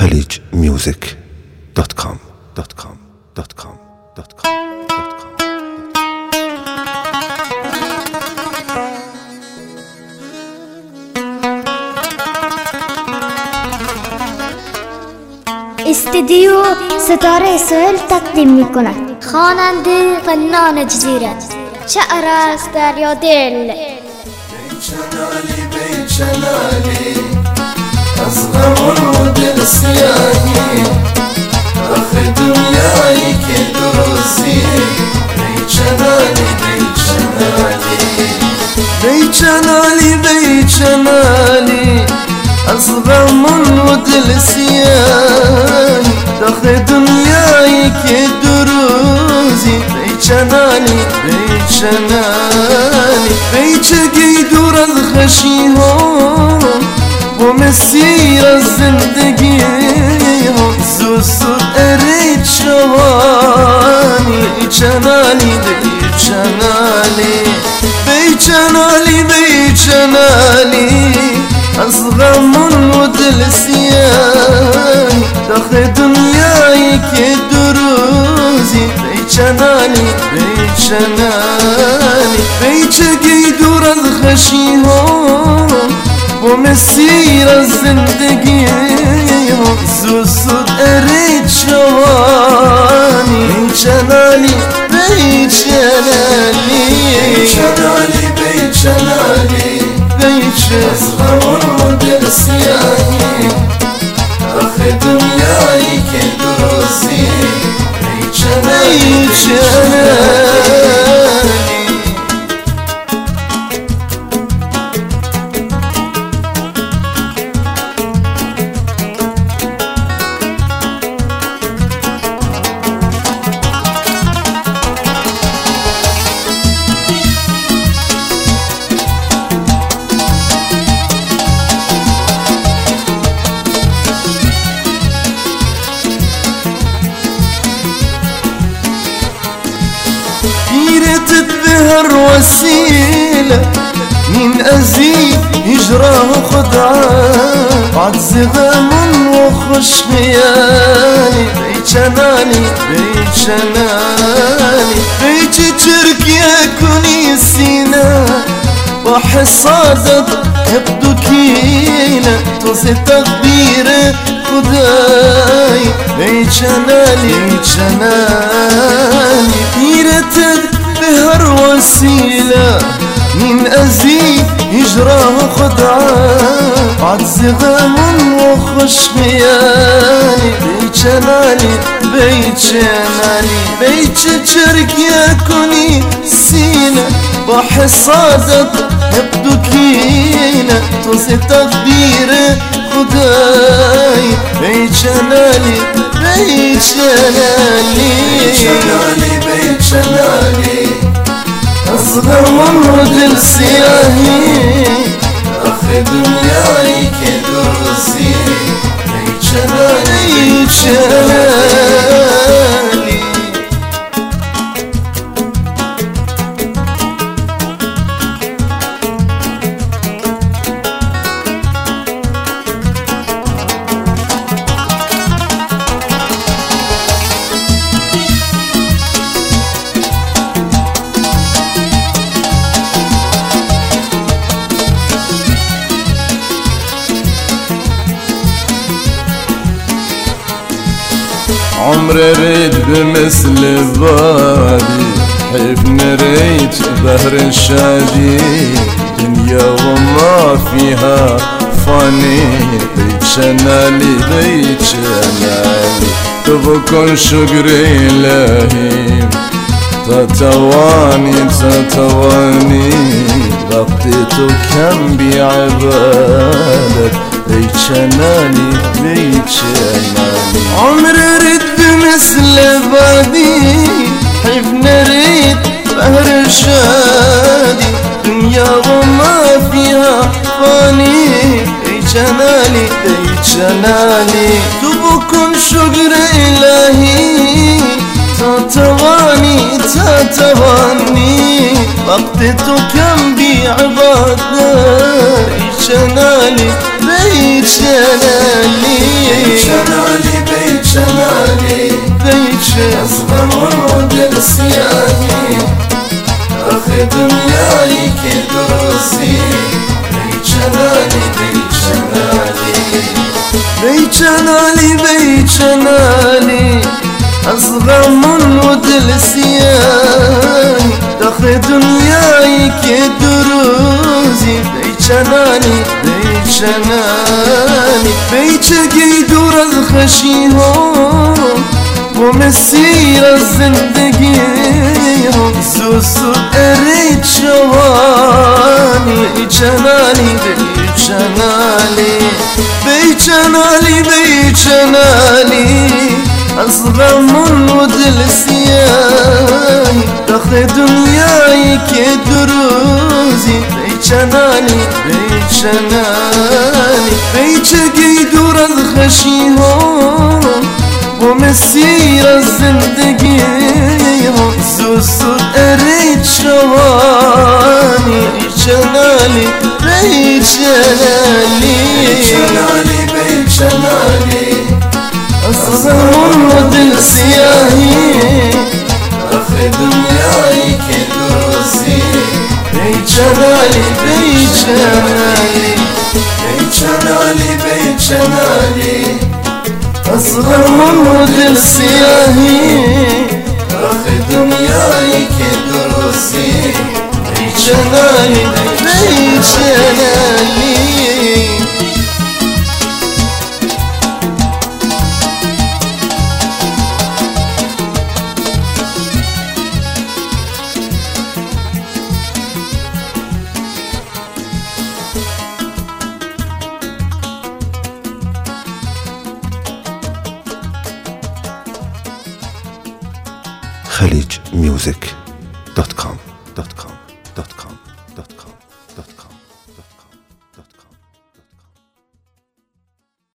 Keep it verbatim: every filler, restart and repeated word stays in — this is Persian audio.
خليج ميوزك دوت كوم دوت كوم دوت كوم دوت كوم دوت كوم. استديو ستاره سهل تقدیم میکند. خواننده فنان جزیره، شعر است دریا دل. بیچنالی بیچنالی از غمون و دل سیاهی، آخه دنیایی که درستی. بیچنالی بیچنالی بیچنالی بیچنالی از غمون و دل سیاهی، آخه دنیایی که درستی. بیچنالی بیچنالی بیچگی دور از خشی ها و مسیر از زندگی ها، زود زود ارید شوانی. بیچنالی بیچنالی بیچنالی بیچنالی از غمون و دل سیاهی، داخل دنیایی که دروزی. بیچنالی بیچنالی بیچگی دور از خشی ها و مسیر از زندگی ها، زود زود ارید شوانی. بیچنالی بیچنالی بیچنالی بیچنالی از غمون و دل سیاهی، آخه دنیایی که درستی. بیچنالی يرتد بها الوسيلة من أزيد هجراه خدعان، بعد زغام وخش خيالي. بيچنالی بيچنالی بيچ تركيا كوني سينا وحصادت يبدو كينا توصي تقدير خداي. بيچنالی بيچنالی يرتد بها الوسيلة من أزيد هجراه خدعان، بعد زغام وخش خيالي. بيچنالی بيچنالی بيچ تركيا كوني سينا وحصادت يبدو كينا توصي تقدير خداي. بيچنالی بيچنالی بيچنالی بيچنالی از غمون و دل سیاهی، آخه دنیایی که درستی. بیچنالی بیچنالی عمري ريد بمثل بادي، حيف نريد بهر الشادي. دنيا وما فيها فاني. بيچنالی بيچنالی تبكن شكري إلهي، تتواني تتواني بقيت كم بعبادك. بيچنالی بيچنالی عمري ريد بمثل بادي، حيف نريد بهر الشادي. دنيا وما فيها فاني. بيچنالی بيچنالی تبكن شكر إلهي، تتواني تتواني بقيت كم بعبادك. بیچنالی بیچنالی از غم و دل سیاهی آخه دنیایی که درستی بیچنالی بیچنالی بیچنالی از غم و دل سیاهی آخه دنیایی که درستی بیچنالی بیچنالی بیچگی دور از خشی ها و مسیر از زندگی ها زوزو اری جوانی بیچنالی بیچنالی بیچنالی بیچنالی از غم و دل سیاهی داخل دنیایی که دروزی بیچنالی بیچنالی بیچگی دور از خشی ها و مسیر از زندگی ها زوزو اری جوانی بیچنالی بیچنالی بیچنالی بیچنالی از غم و دل سیاهی آخه دنیایی که درستی بیچنالی بیچنالی بیچنالی بیچنالی از غم و دل سیاهی آخه دنیایی که درستی بیچنالی بیچنالی خليج ميوزك.